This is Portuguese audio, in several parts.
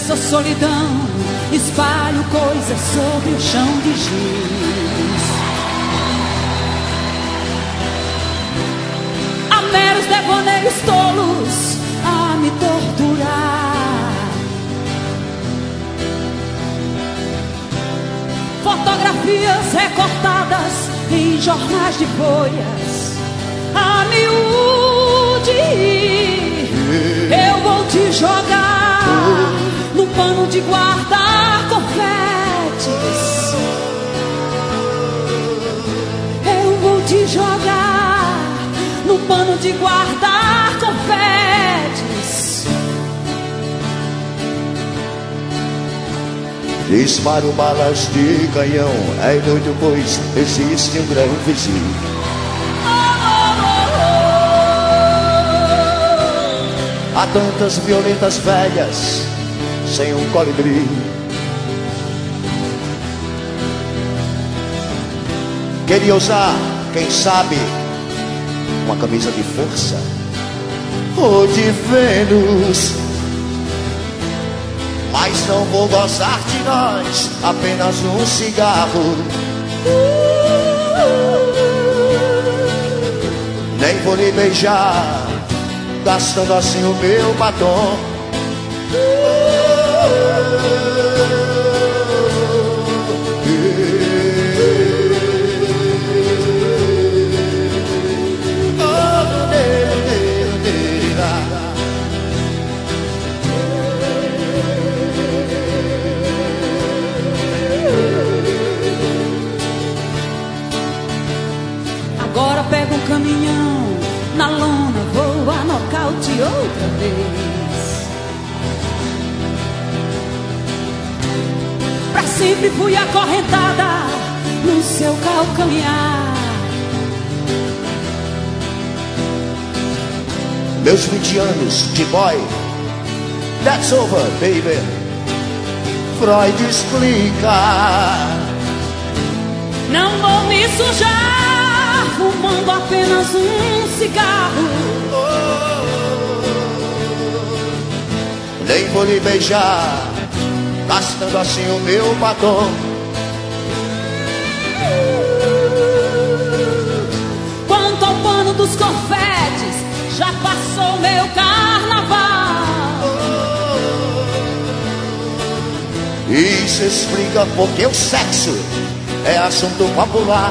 Nessa solidão espalho coisas sobre o chão de giz. Há meros devaneios tolos a me torturar. Fotografias recortadas em jornais de folhas a miúde. Eu vou te jogar no pano de guardar confetes. Eu vou te jogar no pano de guardar confetes. Disparo balas de canhão, é inútil pois existe um grande vizinho. Há tantas violetas velhas sem um colibri. Queria usar, quem sabe, uma camisa de força ou de Vênus, mas não vou gozar de nós, apenas um cigarro. Nem vou lhe beijar, gastando assim o meu batom. Agora pego um caminhão, na lona vou a nocaute outra vez. Pra sempre fui acorrentada no seu calcanhar. Meus 20 anos de boy, that's over, baby. Freud explica. Não vou me sujar fumando apenas um cigarro. Nem vou lhe beijar, gastando assim o meu batom. Quanto ao pano dos confetes, já passou meu carnaval. Isso explica porque o sexo é assunto popular.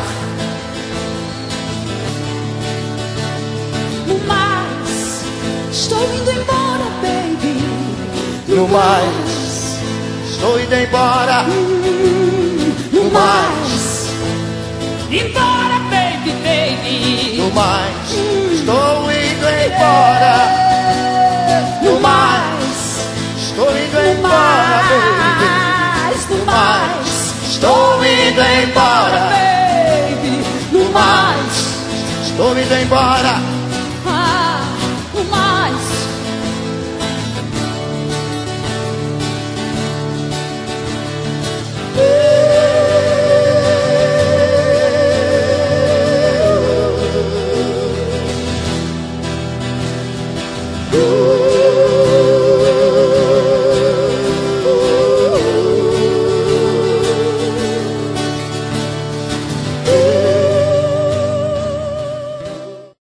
No mais, estou indo embora, baby. No mais, estou indo embora. No mais, embora, baby, baby. No mais, estou indo embora. No mais, estou indo embora, baby. No mais, estou indo embora, baby. No mais, estou indo embora.